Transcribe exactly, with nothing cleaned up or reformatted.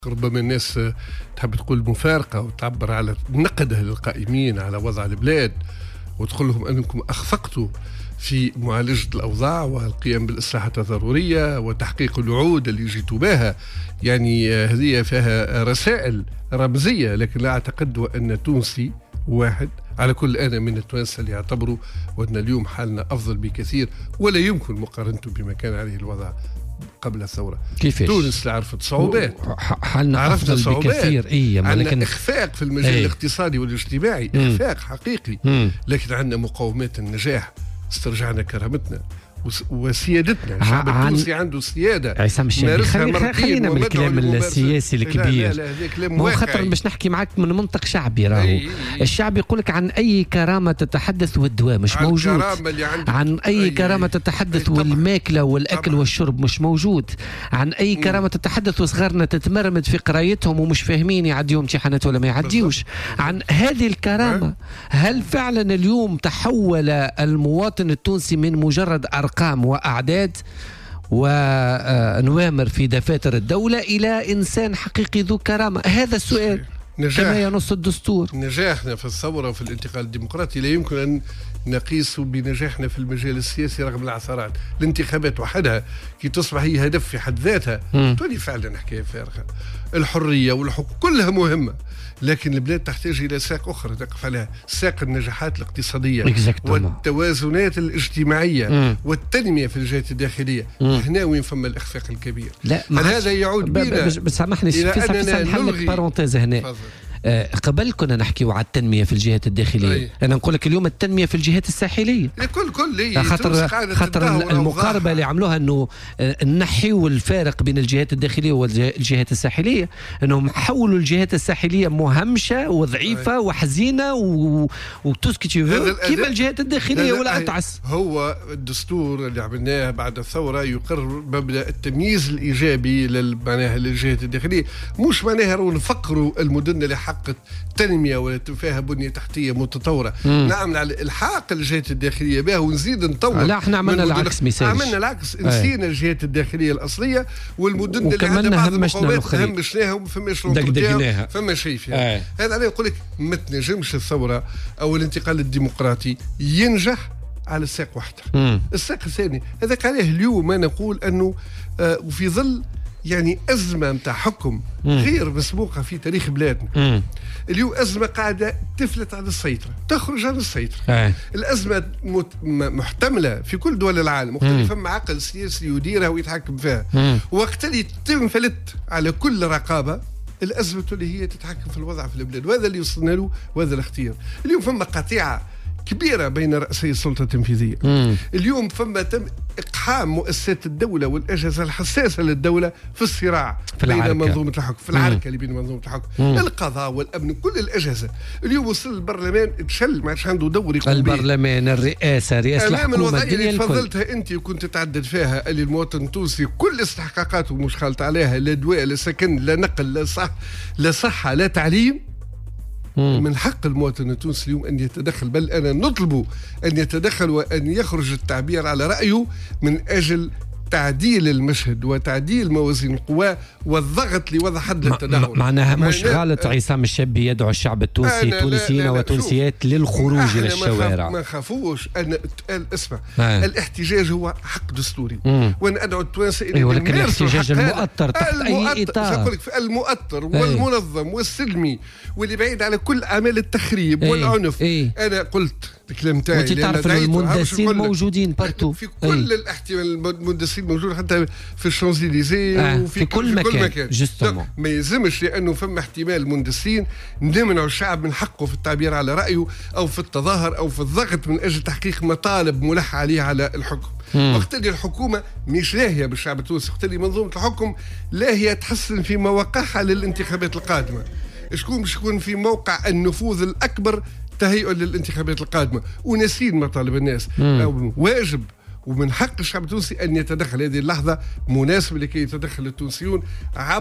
ربما الناس تحب تقول مفارقة وتعبر على نقدها للقائمين على وضع البلاد وتقول لهم أنكم أخفقتوا في معالجة الأوضاع والقيام بالإصلاحات الضرورية وتحقيق الوعود اللي جيتوا بها. يعني هذه فيها رسائل رمزية، لكن لا أعتقد أن تونسي واحد على كل أنا من التوانسة اللي يعتبروا وأن اليوم حالنا أفضل بكثير ولا يمكن مقارنته بما كان عليه الوضع قبل الثورة. كيفاش؟ تونس اللي عرفت صعوبات، حالنا أفضل بكثير. إيه عندنا لكن إخفاق في المجال إيه؟ الاقتصادي والاجتماعي، مم. إخفاق حقيقي. مم. لكن عندنا مقومات النجاح، استرجعنا كرامتنا وس- وسيادتنا. الشعب عن- التونسي عنده سيادة عصام الشابي، مارسها خلي مرتين خلينا من ومدعو الكلام للممارسة. السياسي لا الكبير. لا لا هذا كلام مو خاطر واقعي. باش نحكي معك من منطق شعبي. راهو أي- أي- الشعب يقولك عن أي كرامة تتحدث والدواء مش عن موجود، الكرامة اللي عندك. عن أي أي- كرامة أي- تتحدث أي طبعاً. والماكلة والأكل طبعاً. والشرب مش موجود، عن أي كرامة تتحدث وصغارنا تتمرمد في قرايتهم ومش فاهمين يعديوا امتحانات ولا ما يعديوش. عن هذه الكرامة، هل فعلا اليوم تحول المواطن التونسي من مجرد أرقام وأعداد ونوامر في دفاتر الدولة إلى إنسان حقيقي ذو كرامة؟ هذا السؤال نجاح. كما ينص الدستور. نجاحنا في الثورة وفي الانتقال الديمقراطي لا يمكن أن نقيس بنجاحنا في المجال السياسي رغم العثرات. الانتخابات وحدها كي تصبح هي هدف في حد ذاتها تولي فعلا حكاية فارغة. الحرية والحقوق كلها مهمة، لكن البلاد تحتاج إلى ساق أخرى تقف عليها، ساق النجاحات الاقتصادية Exactement. والتوازنات الاجتماعية مم. والتنمية في الجهات الداخلية. مم. هنا وين فما الإخفاق الكبير. لا هل هذا يعود ب- ب- بنا بس- بس سامحني إلى فيصل، أننا فيصل نحل لك نلغي- بارونتيز هنا. تفضل. آه، قبل كنا نحكيو على التنمية في الجهات الداخلية. أي. أنا نقول لك اليوم التنمية في الجهات الساحلية. كل كل هي خاطر خاطر المقاربة اللي عملوها انه آه، نحيوا الفارق بين الجهات الداخلية والجهات الساحلية، انهم حولوا الجهات الساحلية مهمشة وضعيفة وحزينة و... وتسكتي كيما الجهات الداخلية ولا أتعس. هو الدستور اللي عملناه بعد الثورة يقرر مبدأ التمييز الإيجابي لل- معناها للجهات الداخلية، مش معناها رو نفقروا المدن اللي حققت تنمية ولا فيها بنية تحتية متطورة. مم. نعمل على إلحاق الجهات الداخلية بها ونزيد نطور. لا احنا عملنا من مدن- العكس مثال. عملنا العكس، نسينا الجهات الداخلية الأصلية والمدن اللي وكملنا عندها بعض همشنا المقومات الآخرين. همشناها وما فماش دقدقناها. فما شيء فيها. أي. هذا عليه يقول لك ما تنجمش الثورة أو الانتقال الديمقراطي ينجح على الساق وحده. مم. الساق الثاني هذاك عليه اليوم ما نقول أنه آه وفي ظل يعني أزمة متاع حكم مم. غير مسبوقة في تاريخ بلادنا. مم. اليوم أزمة قاعدة تفلت عن السيطرة، تخرج عن السيطرة. آه. الأزمة مت- م- محتملة في كل دول العالم، وقت اللي فما عقل سياسي يديرها ويتحكم فيها، مم. وقت اللي تنفلت على كل رقابة الأزمة اللي هي تتحكم في الوضع في البلاد، وهذا اللي وصلنا له وهذا الاختيار. اليوم فما قطيعة كبيرة بين رأسي السلطة التنفيذية. مم. اليوم فما تم إقحام مؤسسات الدولة والأجهزة الحساسة للدولة في الصراع في بين العركة. منظومة الحكم، في العركة اللي بين منظومة الحكم، مم. القضاء والأمن كل الأجهزة. اليوم وصل البرلمان تشل، ما عادش عنده دور يقوم به. البرلمان، الرئاسة، رئاسة امام الحكومة، الوضعيه الدنيا اللي الكل. تفضلتها انت وكنت تعدد فيها اللي المواطن التونسي كل استحقاقاته مش خالط عليها، لا دواء لا سكن لا نقل لا صح لا صحه لا تعليم. مم. من حق المواطن التونسي اليوم ان يتدخل، بل انا نطلب ان يتدخل وان يخرج التعبير على رايه من اجل تعديل المشهد وتعديل موازين القوى والضغط لوضع حد للتدهور. معناها مش معناه- غلط عصام الشابي يدعو الشعب التونسي أنا لا- تونسيين لا- لا، وتونسيات للخروج إحنا إلى ما خاف- الشوارع. ما خافوش أن تقال اسمع. آه. الاحتجاج هو حق دستوري، مم. وانا ادعو التوانسه الى أي، أن ولكن يمارسوا الاحتجاج الحق هذا. المؤطر تحت أي المؤطر- إطار. سأقول لك في المؤطر والمنظم والسلمي واللي بعيد على كل اعمال التخريب أي. والعنف. أي. انا قلت الكلام تاعي وانت تعرف ان المندسين موجودين بارتو في كل الاحتمال. المندسين موجود حتى في الشانزليزيه آه. وفي في كل في كل مكان. مكان. جستومون. ما يلزمش لانه فما احتمال المندسين نمنعوا الشعب من حقه في التعبير على رايه او في التظاهر او في الضغط من اجل تحقيق مطالب ملح عليه على الحكم. مم. وقت اللي الحكومه مش لاهيه بالشعب التونسي، وقت اللي منظومه الحكم لاهيه تحسن في مواقعها للانتخابات القادمه. شكون باش يكون في موقع النفوذ الاكبر تهيئا للانتخابات القادمه ونسين مطالب الناس. مم. واجب ومن حق الشعب التونسي ان يتدخل. هذه اللحظه مناسبه لكي يتدخل التونسيون عبر